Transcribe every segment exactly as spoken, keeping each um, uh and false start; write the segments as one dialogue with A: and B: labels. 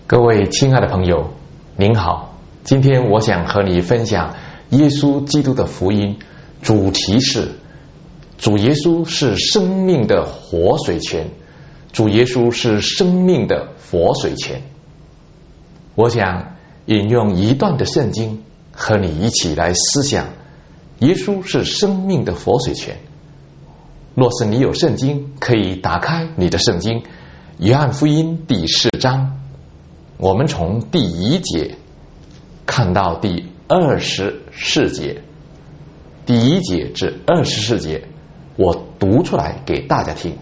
A: 各位亲爱的朋友，您好，今天我想和你分享耶稣基督的福音，主题是主耶稣是生命的活水泉，主耶稣是生命的活水泉。我想引用一段的圣经和你一起来思想，耶稣是生命的活水泉。若是你有圣经，可以打开你的圣经，约翰福音第四章，我们从第一节看到第二十四节，第一节至二十四节，我读出来给大家听。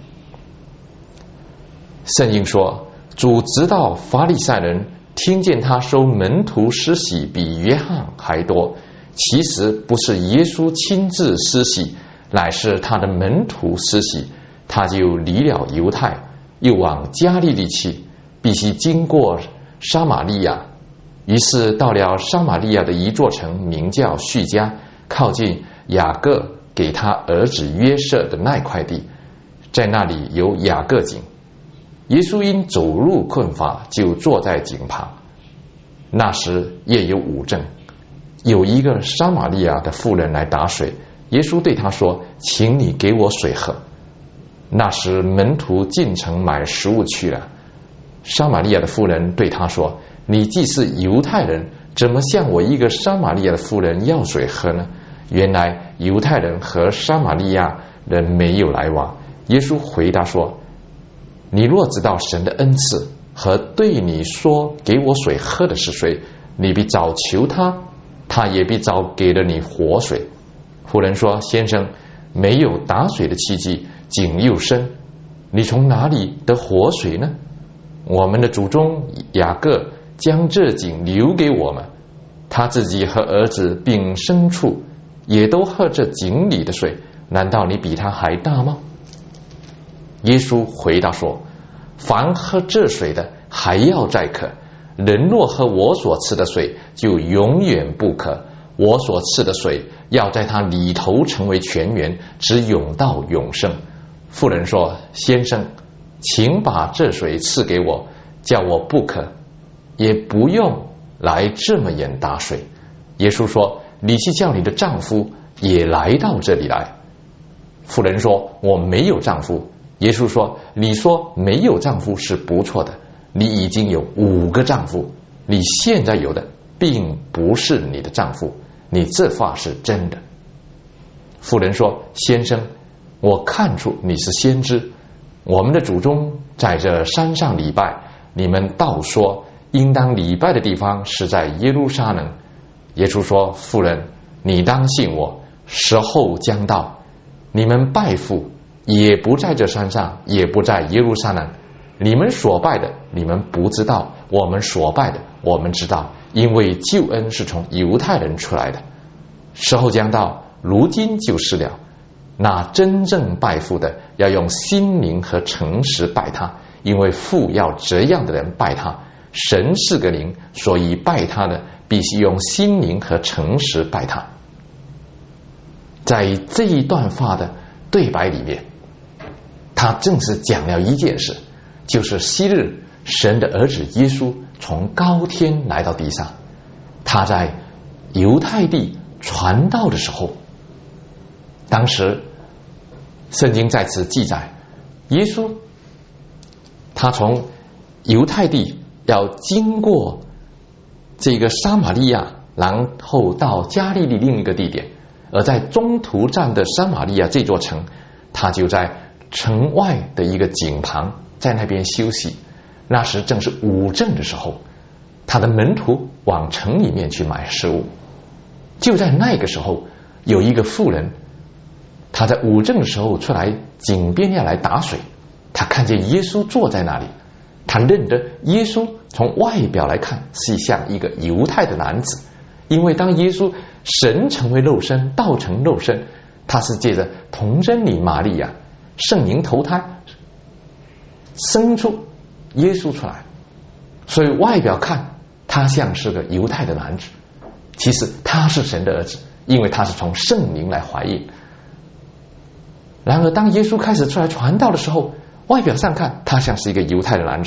A: 圣经说，主知道法利赛人听见他收门徒施洗比约翰还多，其实不是耶稣亲自施洗，乃是他的门徒施洗，他就离了犹太，又往加利利去，必须经过撒玛利亚。于是到了撒玛利亚的一座城，名叫叙加，靠近雅各给他儿子约瑟的那块地，在那里有雅各井。耶稣因走路困乏，就坐在井旁。那时夜有五更，有一个撒玛利亚的妇人来打水，耶稣对他说，请你给我水喝。那时门徒进城买食物去了。撒玛利亚的妇人对他说，你既是犹太人，怎么向我一个撒玛利亚的妇人要水喝呢？原来犹太人和撒玛利亚人没有来往。耶稣回答说，你若知道神的恩赐和对你说给我水喝的是谁，你必早求他，他也必早给了你活水。妇人说，先生，没有打水的器具，井又深，你从哪里得活水呢？我们的祖宗雅各将这井留给我们，他自己和儿子并牲畜也都喝这井里的水，难道你比他还大吗？耶稣回答说，凡喝这水的还要再渴，人若喝我所赐的水，就永远不渴。我所赐的水要在他里头成为泉源，直涌到永生。妇人说，先生，请把这水赐给我，叫我不渴，也不用来这么远打水。耶稣说，你去叫你的丈夫也来到这里来。妇人说，我没有丈夫。耶稣说，你说没有丈夫是不错的，你已经有五个丈夫，你现在有的并不是你的丈夫，你这话是真的。妇人说，先生，我看出你是先知，我们的祖宗在这山上礼拜，你们倒说应当礼拜的地方是在耶路撒冷。耶稣说，妇人，你当信我，时候将到，你们拜父也不在这山上，也不在耶路撒冷。你们所拜的你们不知道，我们所拜的我们知道，因为救恩是从犹太人出来的。时候将到，如今就是了。那真正拜父的要用心灵和诚实拜他，因为父要这样的人拜他。神是个灵，所以拜他的必须用心灵和诚实拜他。在这一段话的对白里面，他正是讲了一件事，就是昔日神的儿子耶稣从高天来到地上，他在犹太地传道的时候，当时圣经在此记载，耶稣他从犹太地要经过这个撒玛利亚，然后到加利利另一个地点，而在中途站的撒玛利亚这座城，他就在城外的一个井旁在那边休息。那时正是午正的时候，他的门徒往城里面去买食物。就在那个时候，有一个妇人，他在午正的时候出来井边要来打水，他看见耶稣坐在那里，他认得耶稣从外表来看是像一个犹太的男子，因为当耶稣神成为肉身，道成肉身，他是借着童贞女玛利亚圣灵投胎生出耶稣出来，所以外表看他像是个犹太的男子，其实他是神的儿子，因为他是从圣灵来怀孕。然而当耶稣开始出来传道的时候，外表上看他像是一个犹太的男子，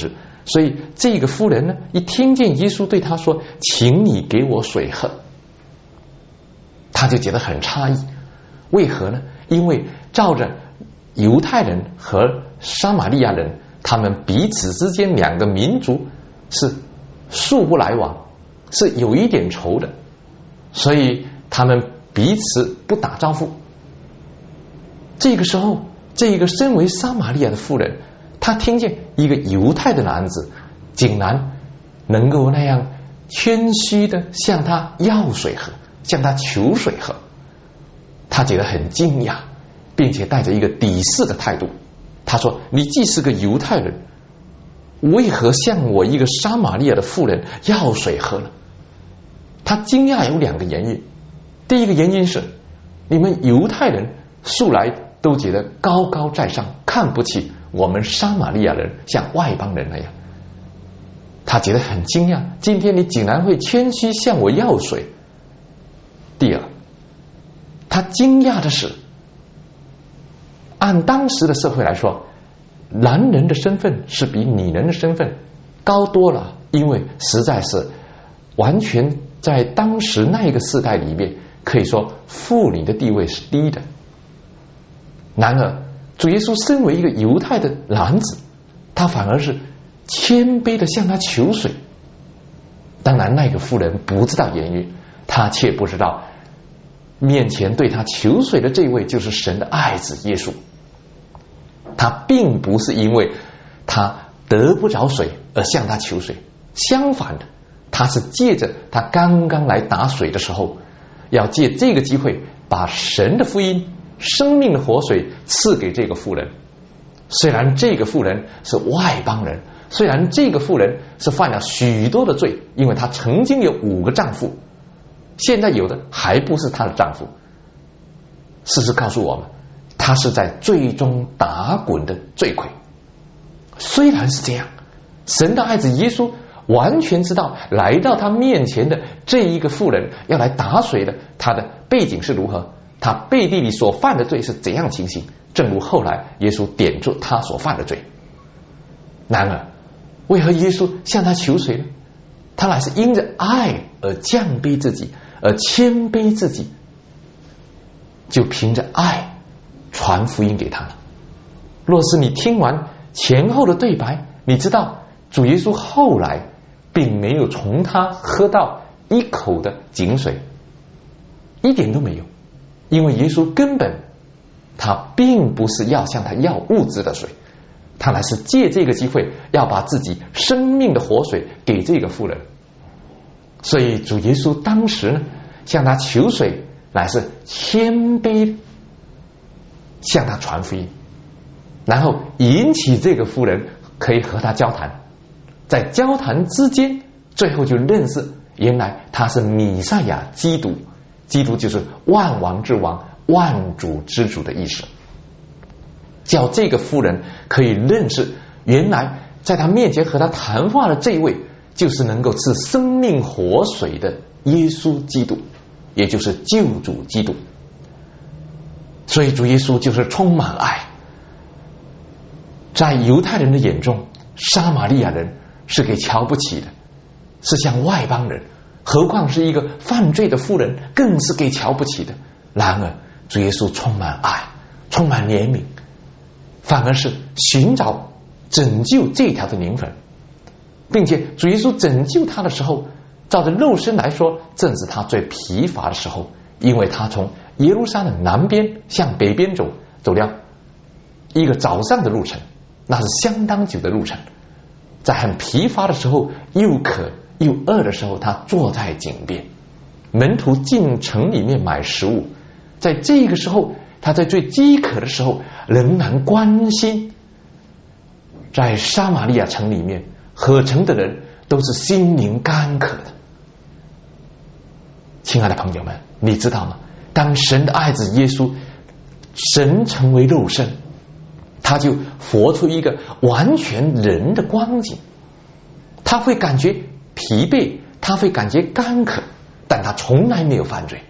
A: 所以这个妇人呢，一听见耶稣对她说请你给我水喝，她就觉得很诧异。为何呢？因为照着犹太人和撒玛利亚人，他们彼此之间两个民族是素不来往，是有一点仇的，所以他们彼此不打招呼。这个时候，这个身为撒玛利亚的妇人，她听见一个犹太的男子竟然能够那样谦虚的向他要水喝，向他求水喝，她觉得很惊讶，并且带着一个鄙视的态度。她说，你既是个犹太人，为何向我一个撒玛利亚的妇人要水喝呢？她惊讶有两个原因。第一个原因是，你们犹太人素来都觉得高高在上，看不起我们撒玛利亚人像外邦人那样。她觉得很惊讶，今天你竟然会谦虚向我要水。第二，她惊讶的是，按当时的社会来说，男人的身份是比女人的身份高多了，因为实在是完全在当时那个世代里面，可以说妇女的地位是低的。然而主耶稣身为一个犹太的男子，他反而是谦卑的向他求水。当然那个妇人不知道原因，他却不知道面前对他求水的这位就是神的爱子耶稣。他并不是因为他得不着水而向他求水，相反的，他是借着他刚刚来打水的时候，要借这个机会把神的福音、生命的活水赐给这个妇人。虽然这个妇人是外邦人，虽然这个妇人是犯了许多的罪，因为她曾经有五个丈夫，现在有的还不是她的丈夫。事实告诉我们，她是在罪中打滚的罪魁。虽然是这样，神的爱子耶稣完全知道来到他面前的这一个妇人要来打水的，他的背景是如何，他背地里所犯的罪是怎样情形，正如后来耶稣点出他所犯的罪。然而为何耶稣向他求水呢？他乃是因着爱而降卑自己，而谦卑自己，就凭着爱传福音给他了。若是你听完前后的对白，你知道主耶稣后来并没有从他喝到一口的井水，一点都没有，因为耶稣根本他并不是要向他要物质的水，他乃是借这个机会要把自己生命的活水给这个妇人。所以主耶稣当时呢向他求水，乃是谦卑向他传福音，然后引起这个妇人可以和他交谈，在交谈之间最后就认识原来他是弥赛亚基督，基督就是万王之王、万主之主的意思。叫这个妇人可以认识原来在他面前和他谈话的这位就是能够赐生命活水的耶稣基督，也就是救主基督。所以主耶稣就是充满爱。在犹太人的眼中，撒玛利亚人是给瞧不起的，是像外邦人，何况是一个犯罪的妇人，更是给瞧不起的。然而主耶稣充满爱，充满怜悯，反而是寻找拯救这条的灵魂，并且主耶稣拯救他的时候，照着肉身来说正是他最疲乏的时候，因为他从耶路撒冷南边向北边走，走了一个早上的路程，那是相当久的路程。在很疲乏的时候，又渴又饿的时候，他坐在井边，门徒进城里面买食物，在这个时候他在最饥渴的时候仍然关心。在撒玛利亚城里面合城的人都是心灵干渴的。亲爱的朋友们，你知道吗？当神的爱子耶稣神成为肉身，他就活出一个完全人的光景，他会感觉疲惫，他会感觉干渴，但他从来没有犯罪。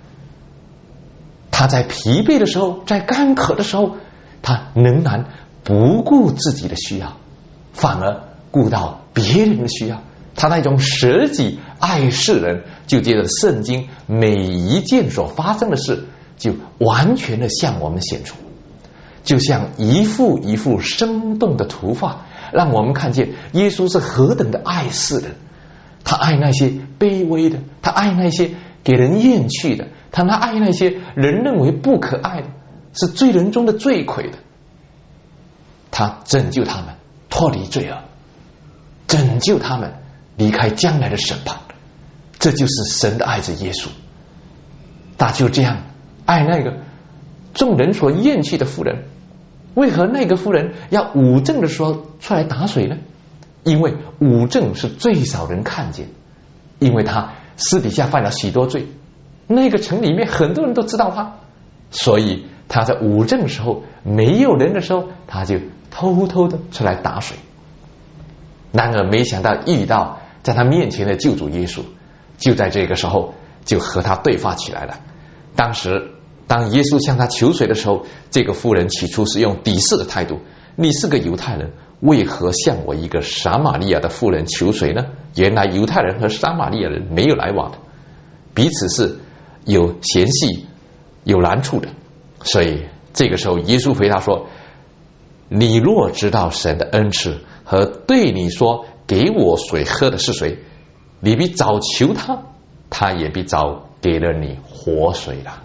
A: 他在疲惫的时候，在干渴的时候，他仍然不顾自己的需要，反而顾到别人的需要，他那种舍己爱世人，就觉得圣经每一件所发生的事就完全的向我们显出，就像一幅一幅生动的图画，让我们看见耶稣是何等的爱世人。他爱那些卑微的，他爱那些给人厌弃的，他爱那些人认为不可爱的，是罪人中的罪魁的。他拯救他们脱离罪恶，拯救他们离开将来的审判。这就是神的爱子耶稣。他就这样爱那个众人所厌弃的妇人。为何那个妇人要午正的时候出来打水呢？因为午正是最少人看见，因为他私底下犯了许多罪，那个城里面很多人都知道他，所以他在午正的时候没有人的时候，他就偷偷的出来打水。然而没想到遇到在他面前的救主耶稣，就在这个时候就和他对话起来了。当时当耶稣向他求水的时候，这个妇人起初是用鄙视的态度，你是个犹太人，为何向我一个撒玛利亚的妇人求水呢？原来犹太人和撒玛利亚人没有来往的，彼此是有嫌隙有难处的。所以这个时候耶稣回答说，你若知道神的恩赐和对你说给我水喝的是谁，你比早求他，他也比早给了你活水了。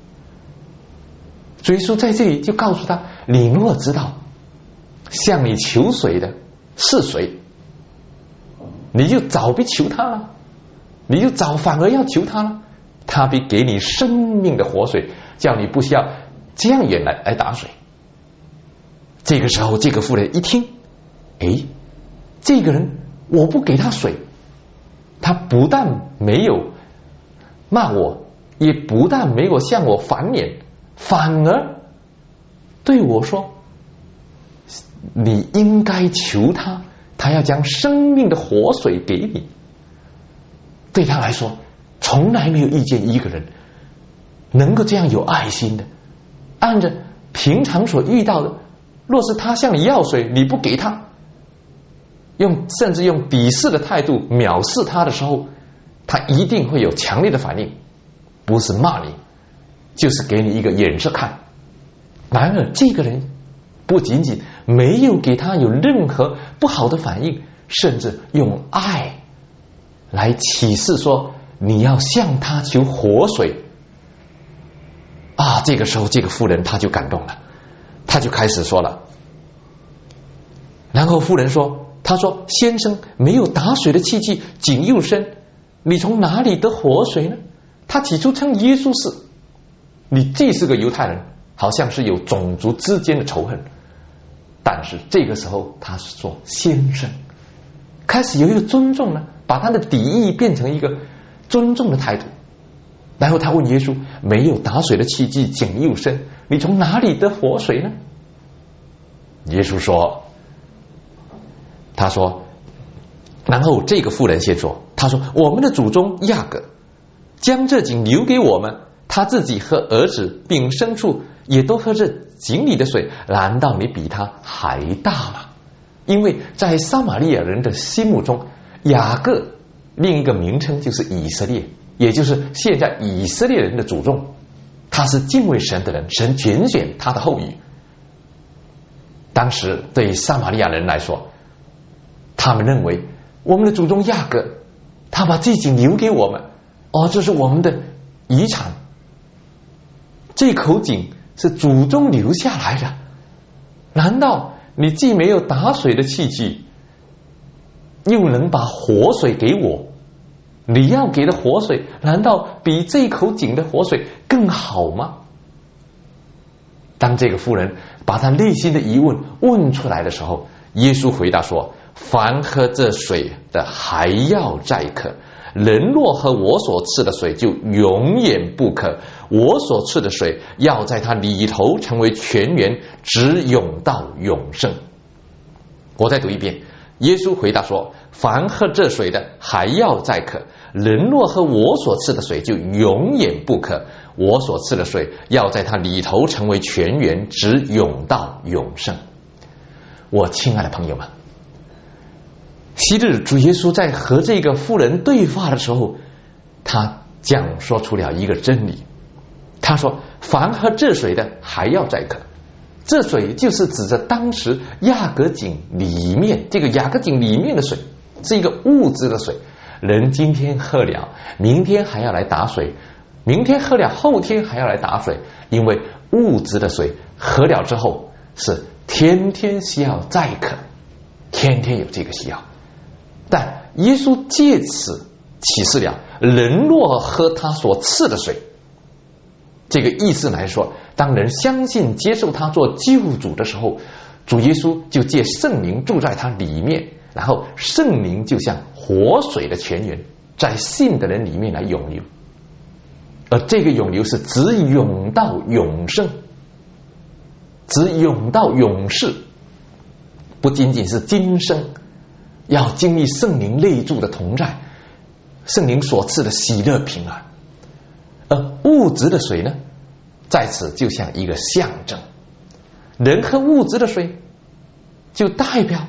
A: 耶稣在这里就告诉他，你若知道向你求水的是谁，你就早比求他了，你就早反而要求他了，他比给你生命的活水，叫你不需要这样远来来打水。这个时候这个妇人一听，诶，这个人我不给他水，他不但没有骂我，也不但没有向我反脸，反而对我说你应该求他，他要将生命的活水给你。对他来说从来没有遇见一个人能够这样有爱心的，按着平常所遇到的，若是他向你要水你不给他，用甚至用鄙视的态度藐视他的时候，他一定会有强烈的反应，不是骂你，就是给你一个眼色看。然而这个人不仅仅没有给他有任何不好的反应，甚至用爱来启示说你要向他求活水啊！这个时候这个妇人他就感动了，他就开始说了。然后妇人说，他说先生，没有打水的器具，井又深，你从哪里得活水呢？他起初称耶稣是，你既是个犹太人，好像是有种族之间的仇恨，但是这个时候他说先生，开始有一个尊重呢，把他的敌意变成一个尊重的态度。然后他问耶稣，没有打水的器具，井又深，你从哪里得活水呢？耶稣说，他说，然后这个妇人先说，他说我们的祖宗雅各将这井留给我们，他自己和儿子并牲畜也都喝这井里的水，难道你比他还大吗？因为在撒玛利亚人的心目中，雅各另一个名称就是以色列，也就是现在以色列人的祖宗，他是敬畏神的人，神拣选他的后裔。当时对撒玛利亚人来说，他们认为我们的祖宗雅各他把这井留给我们，哦，这是我们的遗产，这口井是祖宗留下来的，难道你既没有打水的器具，又能把活水给我？你要给的活水难道比这口井的活水更好吗？当这个妇人把她内心的疑问问出来的时候，耶稣回答说，凡喝这水的还要再渴，人若喝我所赐的水就永远不渴，我所赐的水要在它里头成为泉源，直涌到永生。我再读一遍，耶稣回答说，凡喝这水的还要再渴，人若喝我所赐的水就永远不渴，我所赐的水要在它里头成为泉源，直涌到永生。我亲爱的朋友们， 昔日主耶稣在和这个妇人对话的时候，他讲说出了一个真理。他说凡喝这水的还要再渴。这水就是指着当时雅各井里面，这个雅各井里面的水是一个物质的水，人今天喝了，明天还要来打水，明天喝了，后天还要来打水，因为物质的水喝了之后是天天需要再渴，天天有这个需要。但耶稣借此启示了人若喝他所赐的水，这个意思来说，当人相信接受他做救主的时候，主耶稣就借圣灵住在他里面，然后圣灵就像活水的泉源在信的人里面来涌流，而这个涌流是直涌到永生，直涌到永世，不仅仅是今生要经历圣灵内住的同在，圣灵所赐的喜乐平安。而物质的水呢，在此就像一个象征，人喝物质的水就代表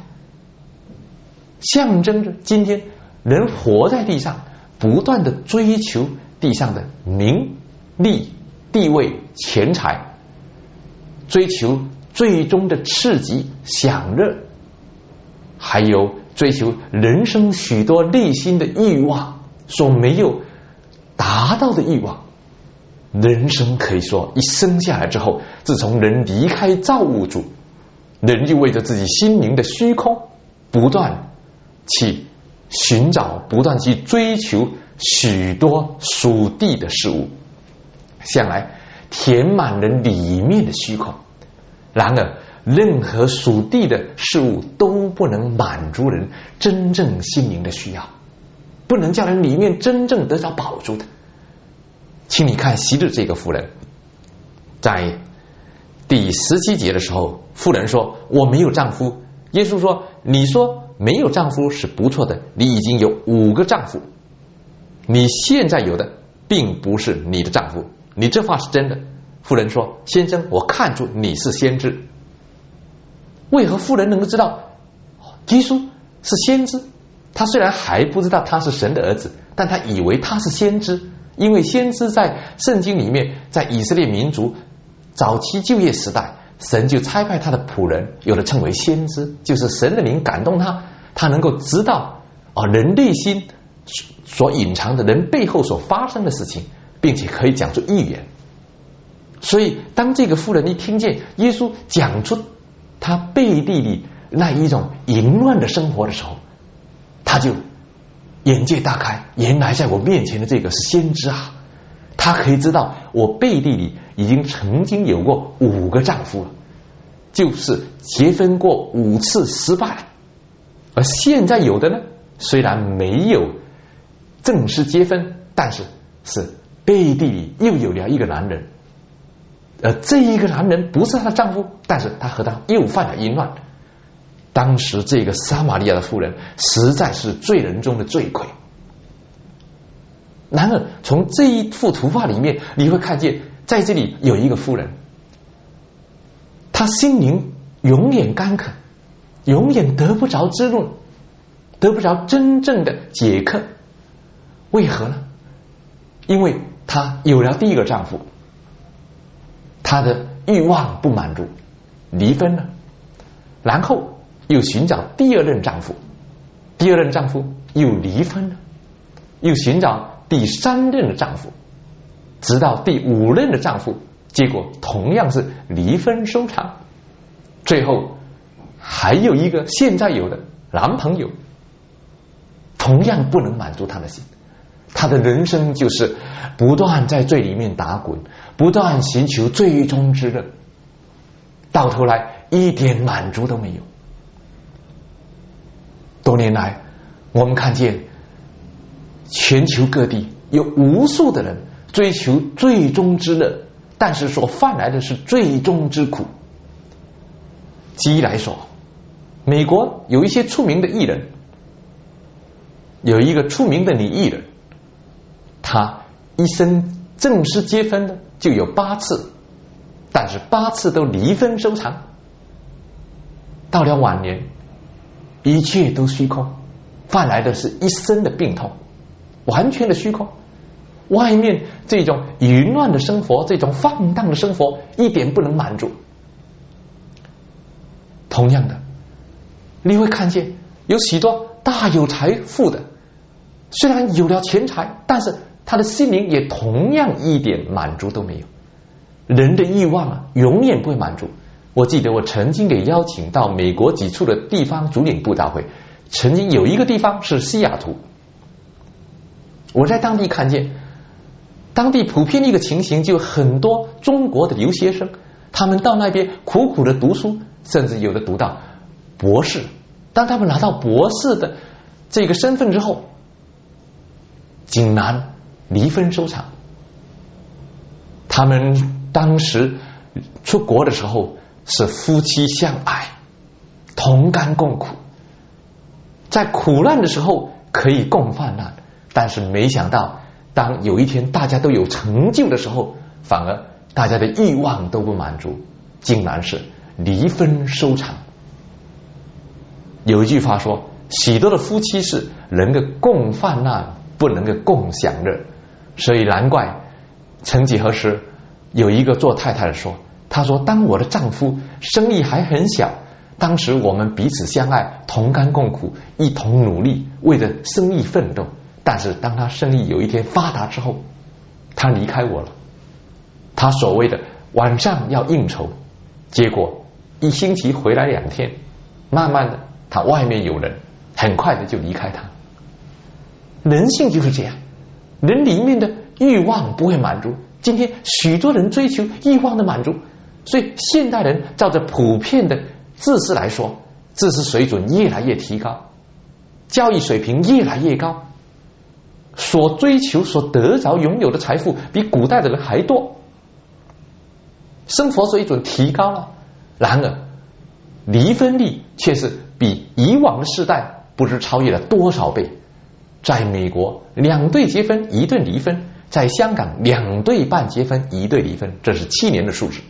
A: 象征着今天人活在地上，不断的追求地上的名利地位钱财，追求最终的刺激享乐，还有追求人生许多内心的欲望所没有达到的欲望。人生可以说一生下来之后，自从人离开造物主，人就为着自己心灵的虚空不断去寻找，不断去追求许多属地的事物，向来填满人里面的虚空。然而任何属地的事物都不能满足人真正心灵的需要，不能叫人里面真正得到饱足的。请你看昔日这个妇人，在第十七节的时候，妇人说我没有丈夫。耶稣说你说没有丈夫是不错的，你已经有五个丈夫，你现在有的并不是你的丈夫，你这话是真的。妇人说先生，我看出你是先知。为何妇人能够知道耶稣是先知？他虽然还不知道他是神的儿子，但他以为他是先知，因为先知在圣经里面，在以色列民族早期旧约时代，神就差派他的仆人，有的称为先知，就是神的灵感动他，他能够知道哦人内心所隐藏的，人背后所发生的事情，并且可以讲出预言。所以当这个妇人一听见耶稣讲出他背地里那一种淫乱的生活的时候，他就眼界大开，原来在我面前的这个是先知啊！他可以知道我背地里已经曾经有过五个丈夫了，就是结婚过五次失败了，而现在有的呢，虽然没有正式结婚，但是是背地里又有了一个男人，而这一个男人不是她的丈夫，但是他和她又犯了淫乱。当时这个撒玛利亚的妇人实在是罪人中的罪魁。然而从这一幅图画里面，你会看见在这里有一个妇人，她心灵永远干渴，永远得不着滋润，得不着真正的解渴。为何呢？因为她有了第一个丈夫，她的欲望不满足，离婚了，然后又寻找第二任丈夫，第二任丈夫又离婚了，又寻找第三任的丈夫，直到第五任的丈夫，结果同样是离婚收场。最后还有一个现在有的男朋友，同样不能满足他的心。他的人生就是不断在罪里面打滚，不断寻求最终之乐，到头来一点满足都没有。多年来我们看见全球各地有无数的人追求最终之乐，但是所换来的是最终之苦。举例来说，美国有一些出名的艺人，有一个出名的女艺人，她一生正式结婚的就有八次，但是八次都离婚收场。到了晚年，一切都虚空， 换来的是一身的病痛，完全的虚空。外面这种淫乱的生活，这种放荡的生活，一点不能满足。同样的，你会看见有许多大有财富的，虽然有了钱财，但是他的心灵也同样一点满足都没有。人的欲望啊，永远不会满足。我记得我曾经给邀请到美国几处的地方主领布道会，曾经有一个地方是西雅图，我在当地看见当地普遍的一个情形，就很多中国的留学生，他们到那边苦苦的读书，甚至有的读到博士。当他们拿到博士的这个身份之后，竟然离婚收场。他们当时出国的时候是夫妻相爱，同甘共苦，在苦难的时候可以共患难，但是没想到当有一天大家都有成就的时候，反而大家的欲望都不满足，竟然是离婚收场。有一句话说，许多的夫妻是能够共患难，不能够共享乐。所以难怪曾几何时有一个做太太的说，她说当我的丈夫生意还很小，当时我们彼此相爱，同甘共苦，一同努力为了生意奋斗，但是当他生意有一天发达之后，他离开我了。他所谓的晚上要应酬，结果一星期回来两天，慢慢的他外面有人，很快的就离开他。人性就是这样，人里面的欲望不会满足。今天许多人追求欲望的满足，所以现代人照着普遍的知识来说，知识水准越来越提高，教育水平越来越高，所追求所得着拥有的财富比古代的人还多，生活水准提高了，然而离婚率却是比以往的世代不知超越了多少倍。在美国两对结婚一对离婚，在香港两对半结婚一对离婚，这是七年的数字。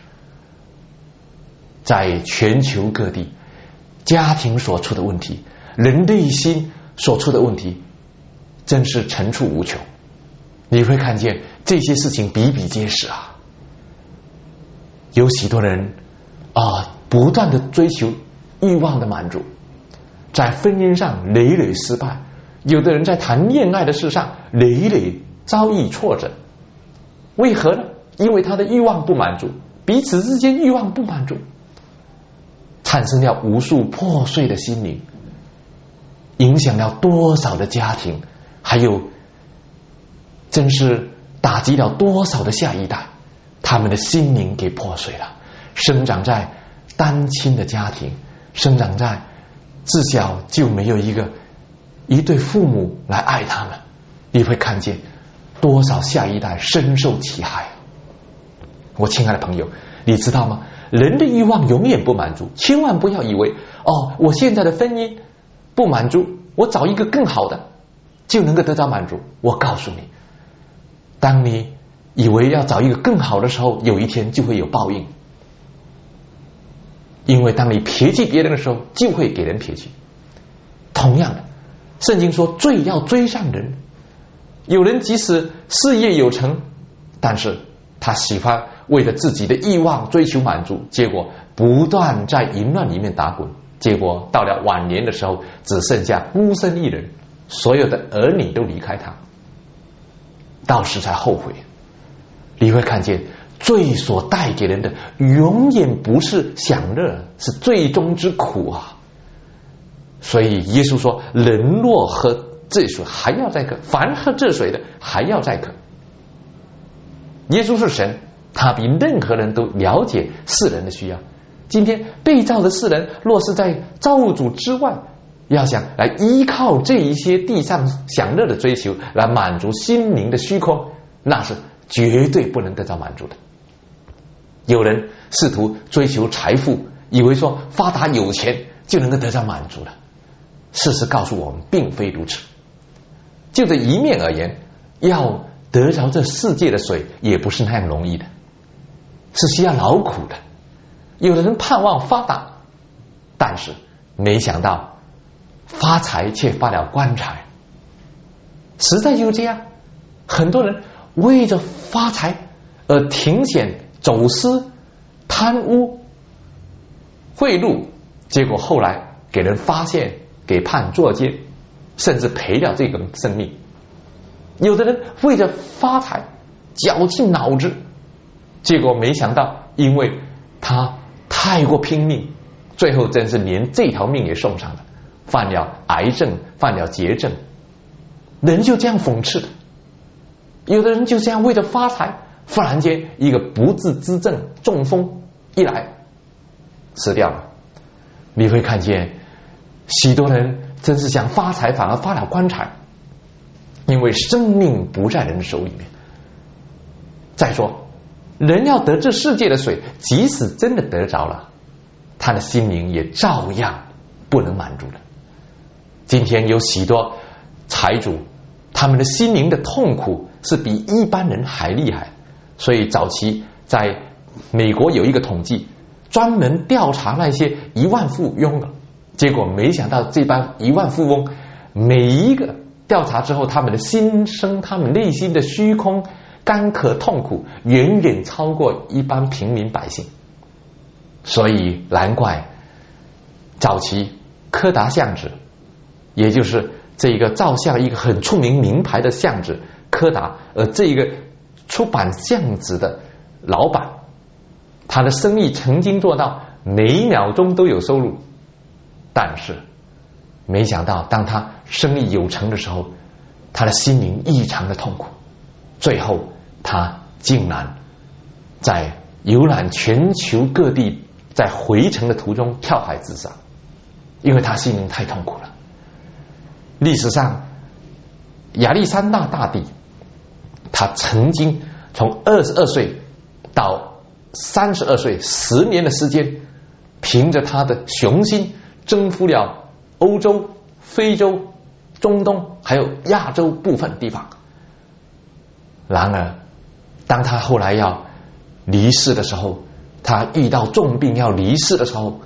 A: 在全球各地，家庭所出的问题，人内心所出的问题真是层出不穷。你会看见这些事情比比皆是啊。有许多人啊，不断的追求欲望的满足，在婚姻上累累失败，有的人在谈恋爱的事上累累遭遇挫折。为何呢？因为他的欲望不满足，彼此之间欲望不满足，产生了无数破碎的心灵，影响了多少的家庭，还有真是打击了多少的下一代，他们的心灵给破碎了。生长在单亲的家庭，生长在自小就没有一个一对父母来爱他们，你会看见多少下一代深受其害。我亲爱的朋友，你知道吗？人的欲望永远不满足，千万不要以为哦，我现在的婚姻不满足，我找一个更好的就能够得到满足。我告诉你，当你以为要找一个更好的时候，有一天就会有报应。因为当你撇弃别人的时候，就会给人撇弃。同样的，圣经说罪要追上人。有人即使事业有成，但是他喜欢为了自己的欲望追求满足，结果不断在淫乱里面打滚，结果到了晚年的时候只剩下孤身一人，所有的儿女都离开他，到时才后悔。你会看见罪所带给人的永远不是享乐，是最终之苦啊！所以耶稣说，人若喝这水还要再渴，凡喝这水的还要再渴。耶稣是神，他比任何人都了解世人的需要。今天被造的世人若是在造物主之外，要想来依靠这一些地上享乐的追求来满足心灵的虚空，那是绝对不能得到满足的。有人试图追求财富，以为说发达有钱就能够得到满足了。事实告诉我们并非如此。就这一面而言，要得着这世界的水也不是那样容易的，是需要劳苦的。有的人盼望发达，但是没想到发财却发了棺材。实在就这样，很多人为着发财而停险走私、贪污、贿赂，结果后来给人发现，给判作奸，甚至赔了这个生命。有的人为着发财绞尽脑汁，结果没想到因为他太过拼命，最后真是连这条命也送上了，犯了癌症，犯了绝症。人就这样讽刺的，有的人就这样为了发财，忽然间一个不治之症，中风一来死掉了。你会看见许多人真是想发财，反而发了棺材，因为生命不在人手里面。再说人要得这世界的水，即使真的得着了，他的心灵也照样不能满足了。今天有许多财主，他们的心灵的痛苦是比一般人还厉害。所以早期在美国有一个统计，专门调查那些一万富翁的，结果没想到这帮一万富翁每一个调查之后，他们的心声，他们内心的虚空、干渴、痛苦远远超过一般平民百姓。所以难怪早期柯达相纸，也就是这个照相一个很出名名牌的相纸柯达，而这一个出版相纸的老板，他的生意曾经做到每一秒钟都有收入，但是没想到当他生意有成的时候，他的心灵异常的痛苦，最后他竟然在游览全球各地，在回程的途中跳海自杀，因为他心灵太痛苦了。历史上亚历山大大帝，他曾经从二十二岁到三十二岁十年的时间，凭着他的雄心征服了欧洲、非洲、中东还有亚洲部分地方。然而当他后来要离世的时候，他遇到重病要离世的时候，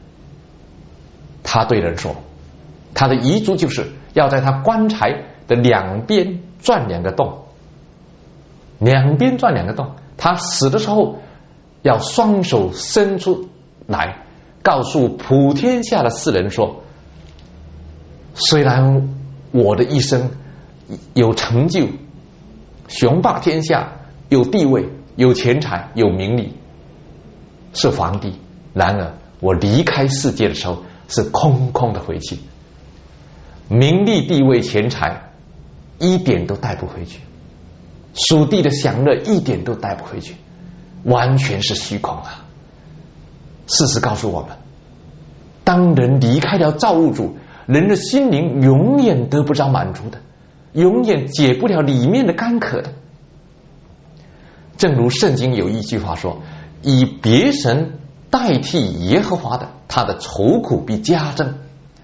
A: 他对人说，他的遗嘱就是要在他棺材的两边钻两个洞，两边钻两个洞。他死的时候要双手伸出来，告诉普天下的世人说，虽然我的一生有成就，雄霸天下，有地位，有钱财，有名利，是皇帝，然而我离开世界的时候是空空的回去，名利地位钱财一点都带不回去，属地的享乐一点都带不回去，完全是虚空啊。事实告诉我们，当人离开了造物主，人的心灵永远得不着满足的，永远解不了里面的干渴的。正如圣经有一句话说，以别神代替耶和华的，他的愁苦必加增。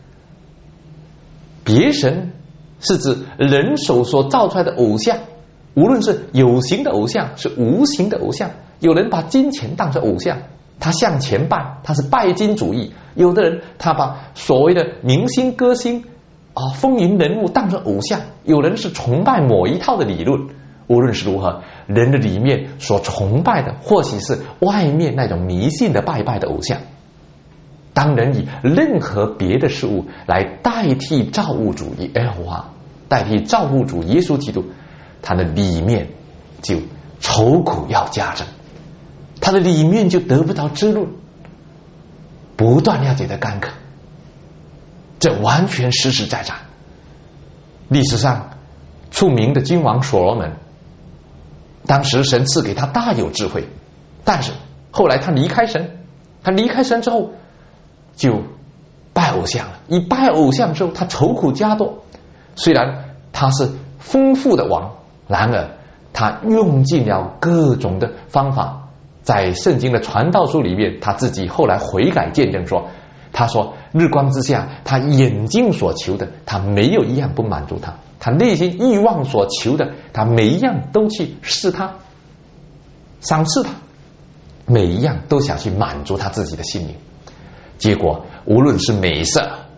A: 别神是指人手所造出来的偶像，无论是有形的偶像是无形的偶像。有人把金钱当成偶像，他向钱拜，他是拜金主义。有的人他把所谓的明星歌星啊风云人物当成偶像，有人是崇拜某一套的理论。无论是如何，人的里面所崇拜的或许是外面那种迷信的拜拜的偶像。当人以任何别的事物来代替造物主耶和华，代替造物主耶稣基督，他的里面就愁苦要加增，他的里面就得不到滋润，不断要觉得干渴。这完全实实在在。历史上出名的君王所罗门，当时神赐给他大有智慧，但是后来他离开神，他离开神之后就拜偶像了。一拜偶像之后，他愁苦加多。虽然他是丰富的王，然而他用尽了各种的方法。在圣经的传道书里面，他自己后来悔改见证说，他说日光之下，他眼睛所求的，他没有一样不满足他，他内心欲望所求的，他每一样都去试他，赏赐他，每一样都想去满足他自己的心灵。结果无论是美色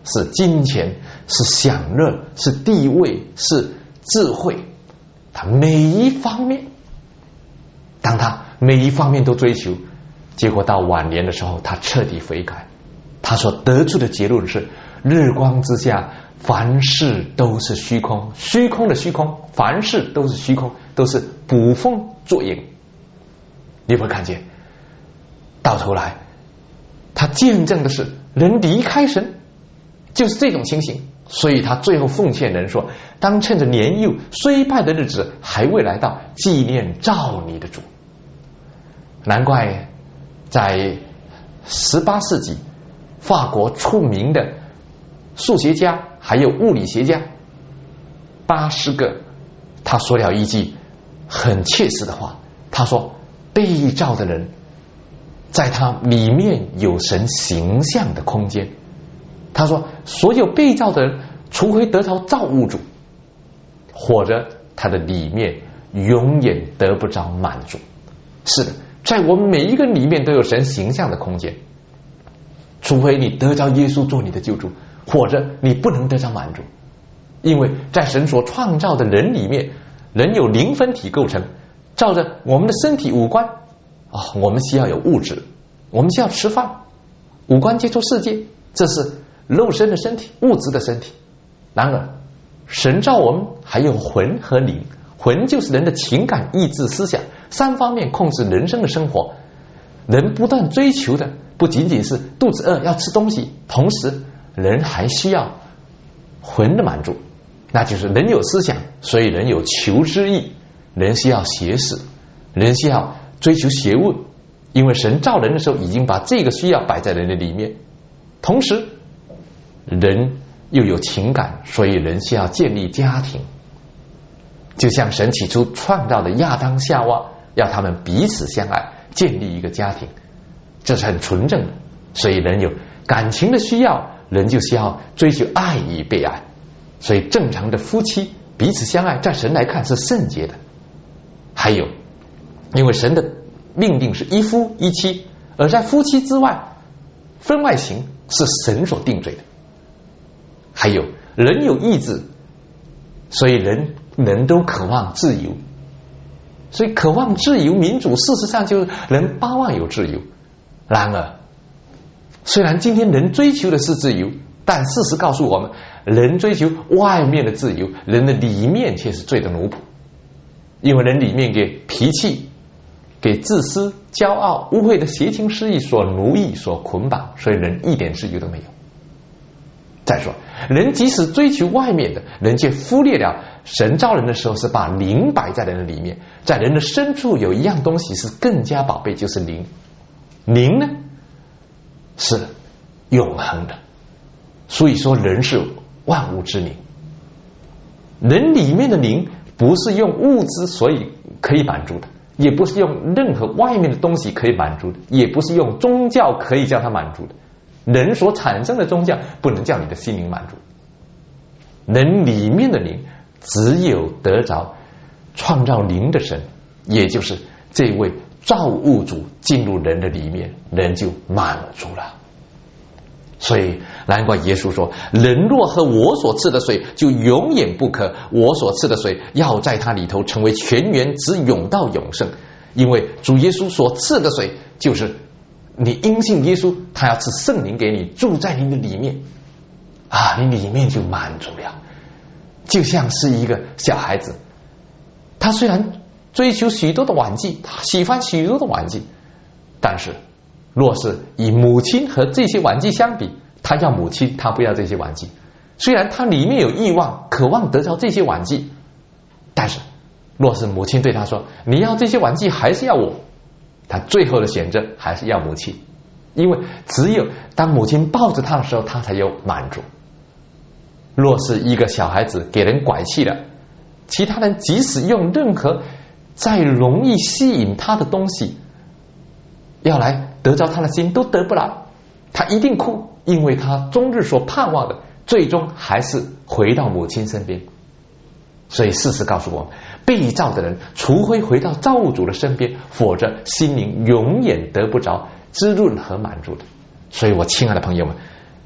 A: 是金钱，是享乐，是地位，是智慧，他每一方面，当他每一方面都追求，结果到晚年的时候，他彻底悔改。他所得出的结论是：日光之下，凡事都是虚空，虚空的虚空，凡事都是虚空，都是捕风捉影。你会看见，到头来，他见证的是人离开神，就是这种情形。所以他最后奉劝人说：当趁着年幼衰败的日子还未来到，纪念造你的主。难怪在十八世纪，法国出名的数学家还有物理学家巴斯个，他说了一句很切实的话，他说被造的人在他里面有神形象的空间。他说所有被造的人，除非得着造物主，或者他的里面永远得不着满足。是的，在我们每一个人里面都有神形象的空间，除非你得着耶稣做你的救主，或者你不能得着满足。因为在神所创造的人里面，人有灵分体构成，照着我们的身体五官啊，我们需要有物质，我们需要吃饭，五官接触世界，这是肉身的身体，物质的身体。然而神造我们还有魂和灵，魂就是人的情感、意志、思想三方面控制人生的生活。人不断追求的不仅仅是肚子饿要吃东西，同时人还需要魂的满足，那就是人有思想，所以人有求知意，人需要学识，人需要追求学问，因为神造人的时候已经把这个需要摆在人的里面。同时人又有情感，所以人需要建立家庭。就像神起初创造的亚当夏娃，要他们彼此相爱，建立一个家庭，这是很纯正的。所以人有感情的需要，人就需要追求爱与被爱。所以正常的夫妻彼此相爱，在神来看是圣洁的。还有，因为神的命定是一夫一妻，而在夫妻之外，分外情是神所定罪的。还有，人有意志，所以人人都渴望自由，所以渴望自由民主，事实上就是人巴望有自由。然而虽然今天人追求的是自由，但事实告诉我们，人追求外面的自由，人的里面却是罪的奴仆。因为人里面给脾气、给自私、骄傲、污秽的邪情私欲所奴役、所捆绑，所以人一点自由都没有。再说，人即使追求外面的，人却忽略了神造人的时候是把灵摆在人的里面，在人的深处有一样东西是更加宝贝，就是灵。灵呢是永恒的，所以说人是万物之灵。人里面的灵不是用物质所以可以满足的，也不是用任何外面的东西可以满足的，也不是用宗教可以叫它满足的。人所产生的宗教不能叫你的心灵满足，人里面的灵只有得着创造灵的神，也就是这位造物主进入人的里面，人就满足了。所以难怪耶稣说，人若喝我所赐的水，就永远不渴，我所赐的水要在他里头成为泉源，直涌到永生。因为主耶稣所赐的水，就是你因信耶稣，他要赐圣灵给你，住在你的里面啊，你里面就满足了。就像是一个小孩子，他虽然追求许多的玩具，他喜欢许多的玩具，但是若是以母亲和这些玩具相比，他要母亲，他不要这些玩具。虽然他里面有欲望，渴望得到这些玩具，但是若是母亲对他说，你要这些玩具还是要我，他最后的选择还是要母亲。因为只有当母亲抱着他的时候，他才有满足。若是一个小孩子给人拐气了，其他人即使用任何再容易吸引他的东西要来得着他的心，都得不来，他一定哭，因为他终日所盼望的最终还是回到母亲身边。所以事实告诉我们，被造的人除非回到造物主的身边，否则心灵永远得不着滋润和满足的。所以我亲爱的朋友们，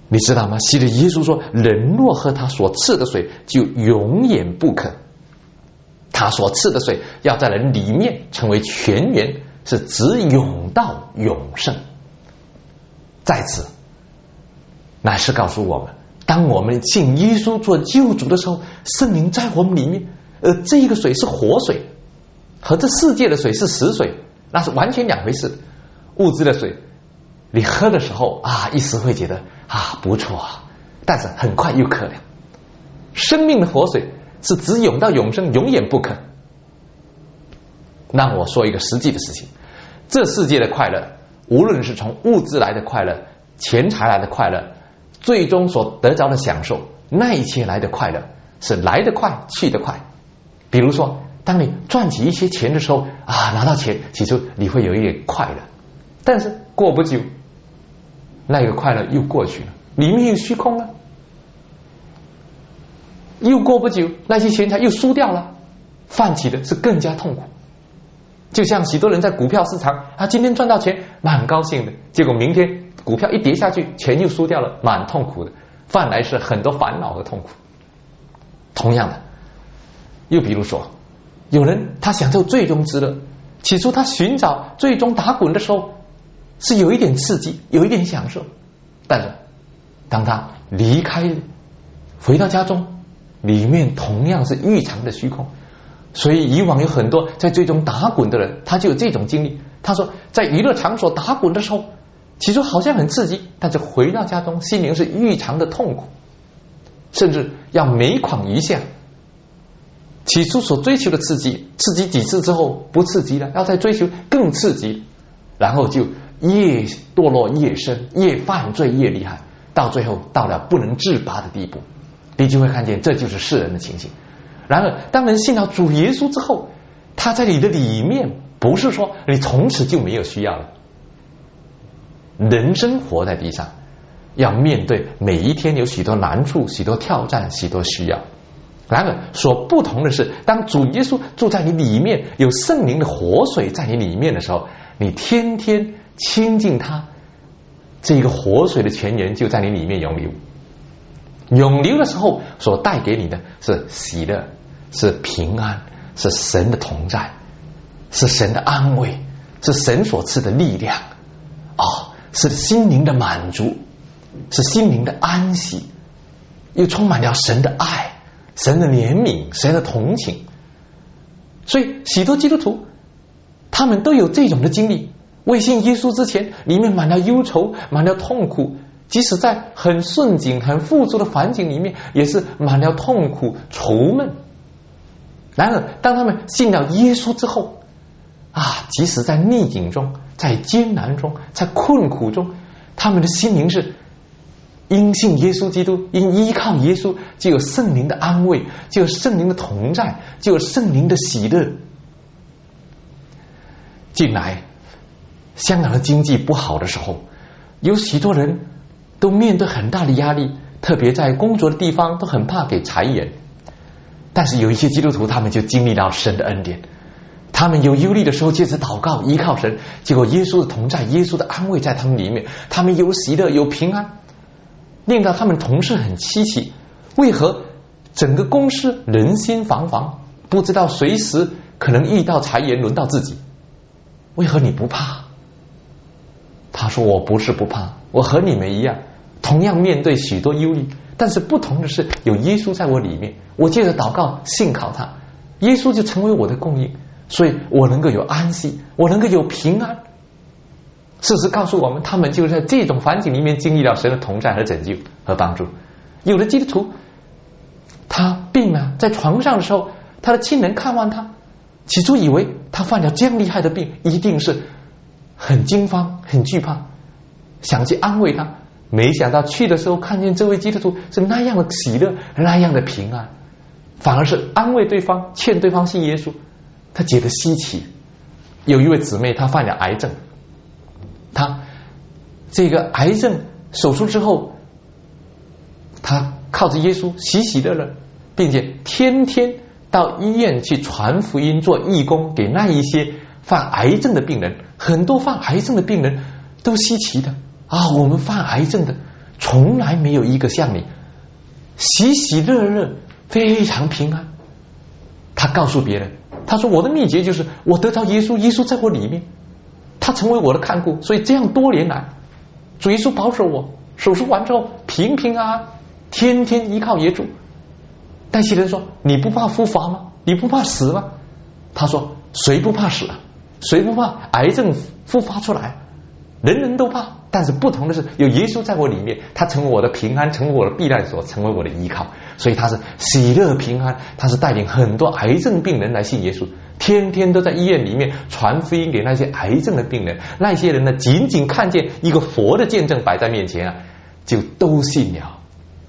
A: 你知道吗？希律耶稣说，人若喝他所赐的水，就永远不渴。他所赐的水要在人里面成为泉源，是直涌到永生。在此乃是告诉我们，当我们信耶稣做救主的时候，圣灵在我们里面，而这个水是活水，和这世界的水是死水，那是完全两回事。物质的水你喝的时候啊，一时会觉得啊不错啊，但是很快又渴了。生命的活水是直涌到永生，永远不渴。让我说一个实际的事情，这世界的快乐，无论是从物质来的快乐，钱财来的快乐，最终所得着的享受，那一切来的快乐是来得快去得快。比如说当你赚起一些钱的时候啊，拿到钱起初你会有一点快乐，但是过不久那个快乐又过去了，里面又虚空了。又过不久那些钱财又输掉了，泛起的是更加痛苦。就像许多人在股票市场啊，今天赚到钱蛮高兴的，结果明天股票一跌下去，钱又输掉了，蛮痛苦的，泛来是很多烦恼和痛苦。同样的，又比如说有人他享受最终之乐，起初他寻找最终打滚的时候是有一点刺激，有一点享受，但是当他离开回到家中，里面同样是异常的虚空。所以以往有很多在最终打滚的人，他就有这种经历。他说在娱乐场所打滚的时候，起初好像很刺激，但是回到家中心灵是异常的痛苦，甚至要每况愈下。起初所追求的刺激，刺激几次之后不刺激了，要再追求更刺激，然后就越堕落越深，越犯罪越厉害，到最后到了不能自拔的地步。你就会看见这就是世人的情形。然而当人信到主耶稣之后，他在你的里面，不是说你从此就没有需要了。人生活在地上，要面对每一天有许多难处，许多挑战，许多需要。然而所不同的是，当主耶稣住在你里面，有圣灵的活水在你里面的时候，你天天亲近他，这个活水的泉源就在你里面涌流。涌流的时候所带给你的是喜乐，是平安，是神的同在，是神的安慰，是神所赐的力量，哦，是心灵的满足，是心灵的安息，又充满了神的爱，神的怜悯，神的同情。所以许多基督徒他们都有这种的经历，未信耶稣之前里面满了忧愁，满了痛苦，即使在很顺境很富足的环境里面，也是满了痛苦愁闷。然而当他们信了耶稣之后啊，即使在逆境中，在艰难中，在困苦中，他们的心灵是因信耶稣基督，因依靠耶稣，就有圣灵的安慰，就有圣灵的同在，就有圣灵的喜乐。近来香港的经济不好的时候，有许多人都面对很大的压力，特别在工作的地方都很怕给裁员。但是有一些基督徒他们就经历到神的恩典，他们有忧虑的时候借着祷告依靠神，结果耶稣的同在，耶稣的安慰在他们里面，他们有喜乐有平安，令到他们同事很稀奇，为何整个公司人心惶惶，不知道随时可能遇到裁员轮到自己，为何你不怕？他说我不是不怕，我和你们一样，同样面对许多忧虑，但是不同的是有耶稣在我里面，我借着祷告信靠他，耶稣就成为我的供应，所以我能够有安息，我能够有平安。事实告诉我们，他们就在这种环境里面经历了神的同在和拯救和帮助。有的基督徒他病了，在床上的时候，他的亲人看望他，起初以为他犯了这样厉害的病，一定是很惊慌很惧怕，想去安慰他，没想到去的时候看见这位基督徒是那样的喜乐，那样的平安，反而是安慰对方，劝对方信耶稣。他觉得稀奇。有一位姊妹她犯了癌症，她这个癌症手术之后，她靠着耶稣喜喜乐乐，并且天天到医院去传福音做义工，给那一些犯癌症的病人。很多犯癌症的病人都稀奇的啊，我们犯癌症的从来没有一个像你喜喜乐乐非常平安。他告诉别人，他说我的秘诀就是我得着耶稣，耶稣在我里面，他成为我的看顾，所以这样多年来主耶稣保守我，手术完之后平平安安，天天依靠耶稣。但些人说你不怕复发吗？你不怕死吗？他说谁不怕死啊？谁不怕癌症复发出来？人人都怕，但是不同的是有耶稣在我里面，他成为我的平安，成为我的避难所，成为我的依靠，所以他是喜乐平安。他是带领很多癌症病人来信耶稣，天天都在医院里面传福音给那些癌症的病人。那些人呢，仅仅看见一个佛的见证摆在面前啊，就都信了。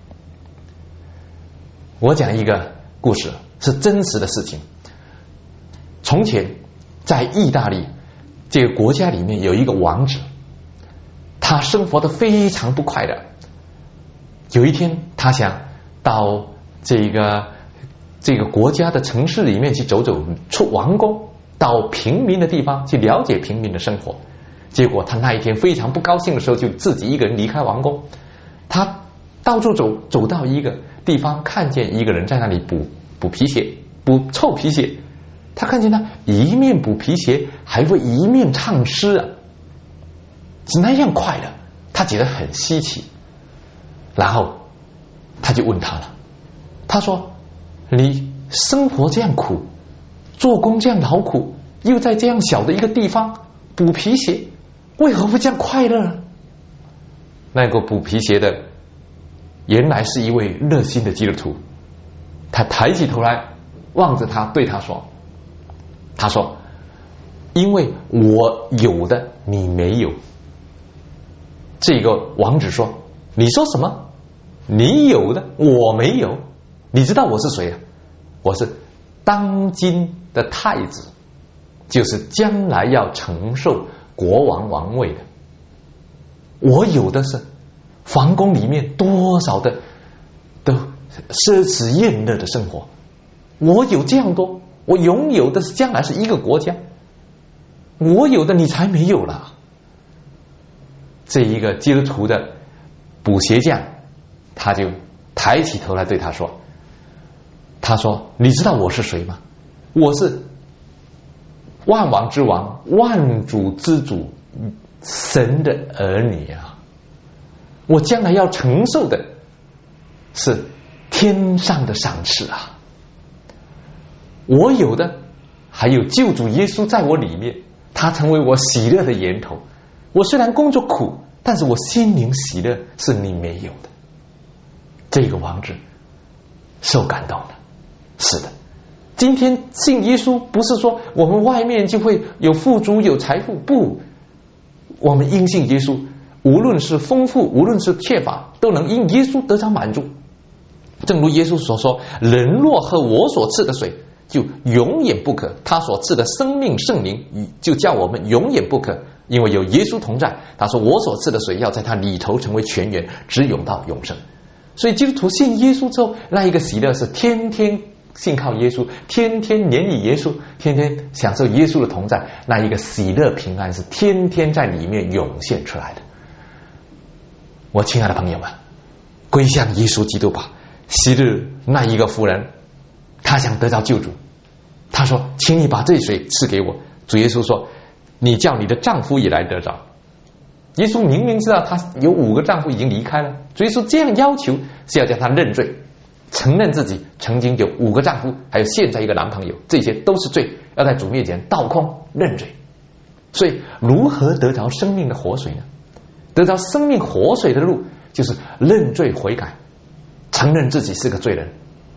A: 我讲一个故事，是真实的事情。从前在意大利这个国家里面有一个王子，他生活的非常不快乐。有一天他想到这个这个国家的城市里面去走走，出王宫，到平民的地方去了解平民的生活。结果他那一天非常不高兴的时候，就自己一个人离开王宫。他到处走，走到一个地方，看见一个人在那里补补皮鞋，补臭皮鞋。他看见他一面补皮鞋，还会一面唱诗啊，是那样快乐，他觉得很稀奇。然后他就问他了，他说你生活这样苦，做工这样劳苦，又在这样小的一个地方补皮鞋，为何会这样快乐呢？那个补皮鞋的原来是一位热心的基督徒，他抬起头来望着他，对他说，他说因为我有的你没有。这个王子说，你说什么？你有的我没有？你知道我是谁啊？我是当今的太子，就是将来要承受国王王位的。我有的是皇宫里面多少的的奢侈宴乐的生活，我有这样多，我拥有的是将来是一个国家，我有的你才没有了。这一个基督徒的补鞋匠，他就抬起头来对他说，他说你知道我是谁吗？我是万王之王，万主之主，神的儿女啊！我将来要承受的是天上的赏赐啊！我有的还有救主耶稣在我里面，他成为我喜乐的源头。我虽然工作苦，但是我心灵喜乐是你没有的。这个王子受感动了。是的，今天信耶稣不是说我们外面就会有富足有财富，不，我们因信耶稣，无论是丰富无论是缺乏，都能因耶稣得着满足。正如耶稣所说，人若喝我所赐的水，就永远不渴，他所赐的生命圣灵就叫我们永远不渴，因为有耶稣同在。他说我所赐的水要在他里头成为泉源，直涌到永生。所以基督徒信耶稣之后，那一个喜乐是天天信靠耶稣，天天黏于耶稣，天天享受耶稣的同在，那一个喜乐平安是天天在里面涌现出来的。我亲爱的朋友们，归向耶稣基督吧。昔日那一个妇人，她想得到救主，她说请你把这水赐给我。主耶稣说你叫你的丈夫也来得着。耶稣明明知道他有五个丈夫已经离开了，主耶稣这样要求是要叫他认罪，承认自己曾经有五个丈夫，还有现在一个男朋友，这些都是罪，要在主面前倒空认罪。所以如何得着生命的活水呢？得着生命活水的路就是认罪悔改，承认自己是个罪人，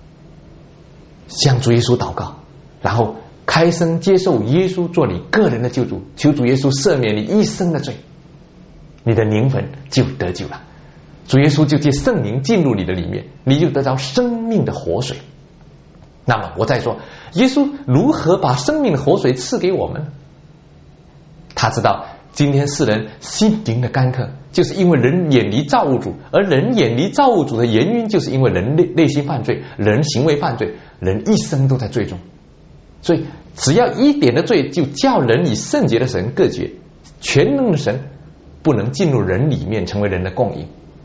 A: 向主耶稣祷告，然后开声接受耶稣做你个人的救主，求主耶稣赦免你一生的罪，你的灵魂就得救了。主耶稣就借圣灵进入你的里面，你就得着生命的活水。那么我再说，耶稣如何把生命的活水赐给我们？他知道今天世人心灵的干渴，就是因为人远离造物主，而人远离造物主的原因，就是因为人内内心犯罪，人行为犯罪，人一生都在罪中。所以只要一点的罪，就叫人与圣洁的神隔绝，全能的神不能进入人里面成为人的供应。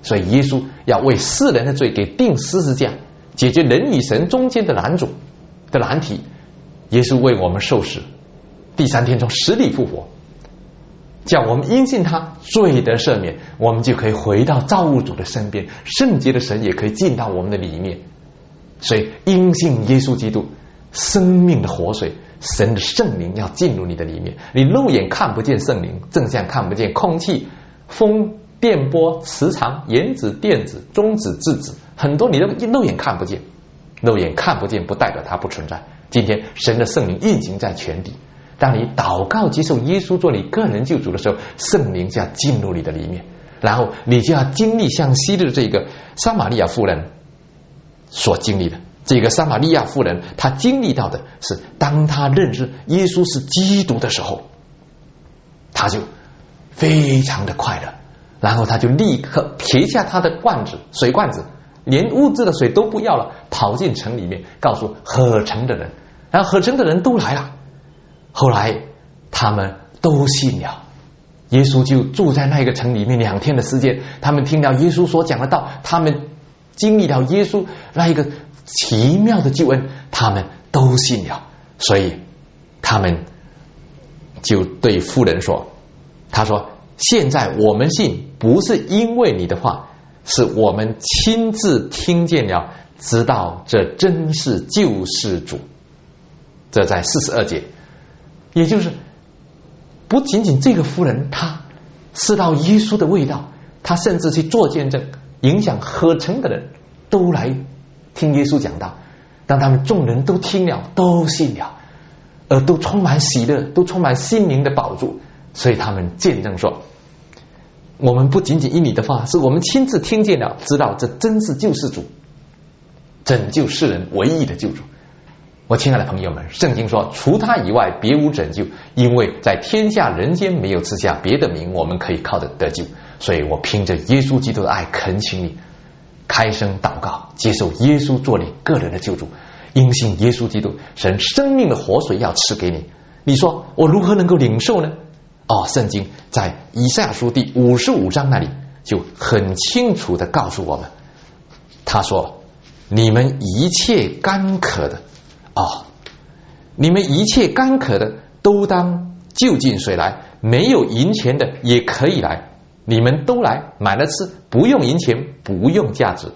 A: 所以耶稣要为世人的罪给定十字架，解决人与神中间的难主的难题。耶稣为我们受死，第三天从死里复活，叫我们因信他罪得赦免，我们就可以回到造物主的身边，圣洁的神也可以进到我们的里面。所以因信耶稣基督，生命的活水，神的圣灵要进入你的里面。你肉眼看不见圣灵，正像看不见空气、风、电波、磁场、原子、电子、中子、质子，很多你都肉眼看不见。肉眼看不见不代表它不存在。今天神的圣灵运行在全地，当你祷告接受耶稣做你个人救主的时候，圣灵就要进入你的里面，然后你就要经历像昔日这个撒玛利亚妇人所经历的。这个撒玛利亚妇人她经历到的是，当她认识耶稣是基督的时候，她就非常的快乐，然后她就立刻撇下她的罐子水罐子，连屋子的水都不要了，跑进城里面告诉合城的人，然后合城的人都来了。后来他们都信了，耶稣就住在那个城里面两天的时间，他们听到耶稣所讲的道，他们经历了耶稣那一个奇妙的救恩，他们都信了。所以他们就对妇人说，他说现在我们信不是因为你的话，是我们亲自听见了，知道这真是救世主。这在四十二节，也就是不仅仅这个妇人她吃到耶稣的味道，她甚至去做见证，影响合城的人都来听耶稣讲道。当他们众人都听了，都信了，而都充满喜乐，都充满心灵的宝珠，所以他们见证说，我们不仅仅因你的话，是我们亲自听见了，知道这真是救世主，拯救世人唯一的救主。我亲爱的朋友们，圣经说除他以外别无拯救，因为在天下人间没有赐下别的名我们可以靠着得救。所以我凭着耶稣基督的爱恳请你开声祷告，接受耶稣做你个人的救主，因信耶稣基督，神生命的活水要赐给你。你说我如何能够领受呢？哦，圣经在以赛亚书第五十五章那里就很清楚的告诉我们，他说你们一切干渴的哦，你们一切干渴的都当就近水来，没有银钱的也可以来，你们都来买了吃，不用银钱，不用价值。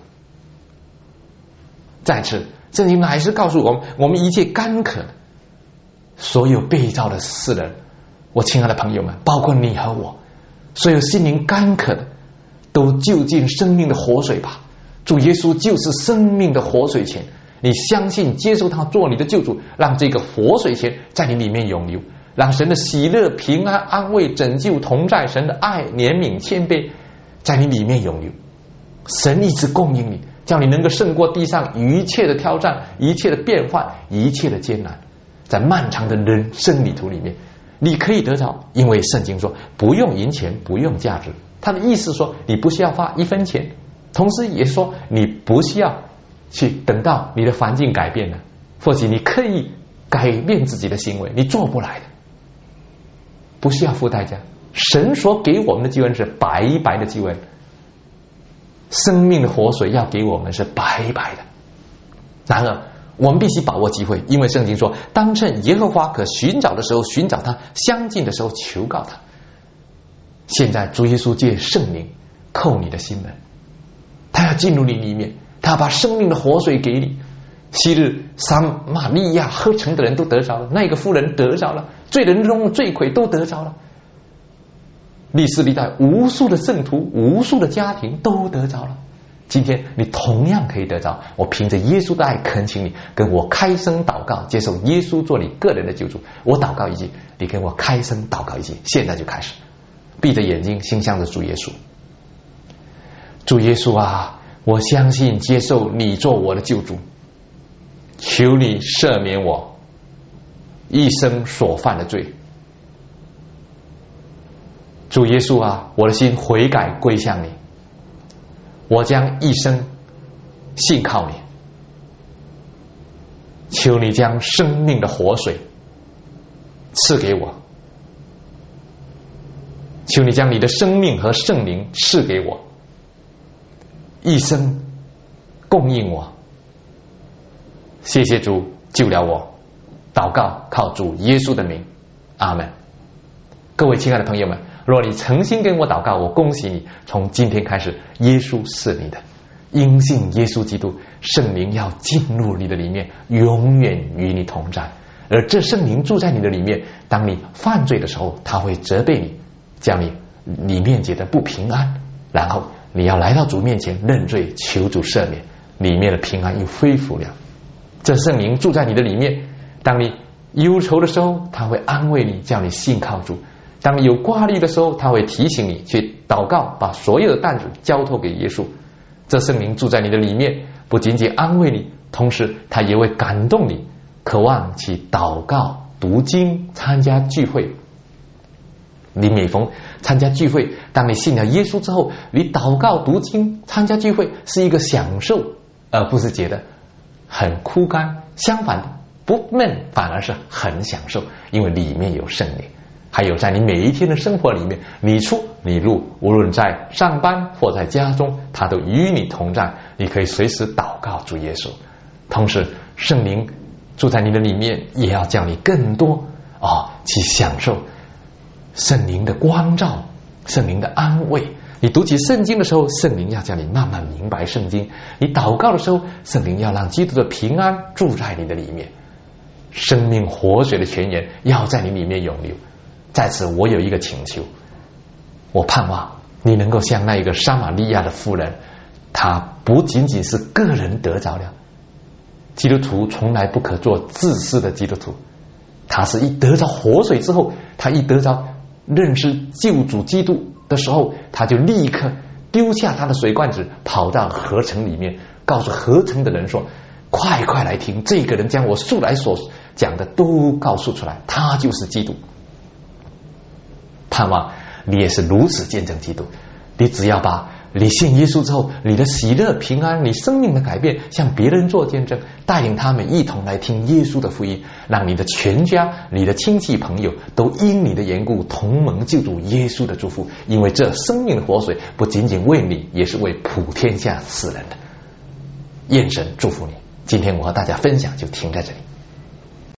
A: 再次圣经还是告诉我们，我们一切干渴的所有被造的世人，我亲爱的朋友们，包括你和我，所有心灵干渴的都就近生命的活水吧。主耶稣就是生命的活水泉，你相信接受他做你的救主，让这个活水泉在你里面涌流，让神的喜乐、平安、安慰、拯救同在，神的爱、怜悯、谦卑在你里面涌流。神一直供应你，叫你能够胜过地上一切的挑战、一切的变幻、一切的艰难。在漫长的人生旅途里面，你可以得着，因为圣经说不用银钱，不用价值。他的意思说你不需要花一分钱，同时也说你不需要去等到你的环境改变了，或者你刻意改变自己的行为，你做不来的，不需要付代价。神所给我们的救恩是白白的救恩，生命的活水要给我们是白白的。然而我们必须把握机会，因为圣经说当趁耶和华可寻找的时候寻找他，相近的时候求告他。现在主耶稣借圣灵叩你的心门，他要进入你里面，他把生命的活水给你。昔日撒玛利亚喝城的人都得着了，那个妇人得着了，罪人中罪魁都得着了，历史历代无数的圣徒、无数的家庭都得着了。今天你同样可以得着。我凭着耶稣的爱恳请你跟我开声祷告，接受耶稣做你个人的救主。我祷告一句，你跟我开声祷告一句，现在就开始。闭着眼睛，心向着主耶稣。主耶稣啊，我相信接受你做我的救主，求你赦免我一生所犯的罪。主耶稣啊，我的心悔改归向你，我将一生信靠你。求你将生命的活水赐给我，求你将你的生命和圣灵赐给我， 一生供应我。谢谢主救了我，祷告靠主耶稣的名，阿们。各位亲爱的朋友们，若你诚心跟我祷告，我恭喜你，从今天开始耶稣是你的，因信耶稣基督，圣灵要进入你的里面，永远与你同在。而这圣灵住在你的里面，当你犯罪的时候，他会责备你，将你里面觉得不平安，然后你要来到主面前认罪，求主赦免，里面的平安又恢复了。这圣灵住在你的里面，当你忧愁的时候，他会安慰你，叫你信靠主；当你有挂虑的时候，他会提醒你去祷告，把所有的担子交托给耶稣。这圣灵住在你的里面，不仅仅安慰你，同时他也会感动你，渴望去祷告、读经、参加聚会。你每逢参加聚会，当你信了耶稣之后，你祷告、读经、参加聚会是一个享受，而不是觉得很枯干。相反的，不闷，反而是很享受，因为里面有圣灵。还有在你每一天的生活里面，你出你入，无论在上班或在家中，他都与你同在。你可以随时祷告主耶稣。同时圣灵住在你的里面，也要叫你更多哦去享受圣灵的光照，圣灵的安慰。你读起圣经的时候，圣灵要叫你慢慢明白圣经；你祷告的时候，圣灵要让基督的平安住在你的里面。生命活水的泉源要在你里面涌流。在此我有一个请求，我盼望你能够像那一个撒玛利亚的妇人，她不仅仅是个人得着了。基督徒从来不可做自私的基督徒，他是一得着活水之后，他一得着认识救主基督的时候，他就立刻丢下他的水罐子，跑到河城里面，告诉河城的人说，快快来听，这个人将我素来所讲的都告诉出来，他就是基督。盼望你也是如此见证基督。你只要把你信耶稣之后，你的喜乐平安，你生命的改变，向别人做见证，带领他们一同来听耶稣的福音，让你的全家、你的亲戚朋友都因你的缘故同蒙救主耶稣的祝福。因为这生命的活水不仅仅为你，也是为普天下世人的。愿神祝福你。今天我和大家分享就停在这里。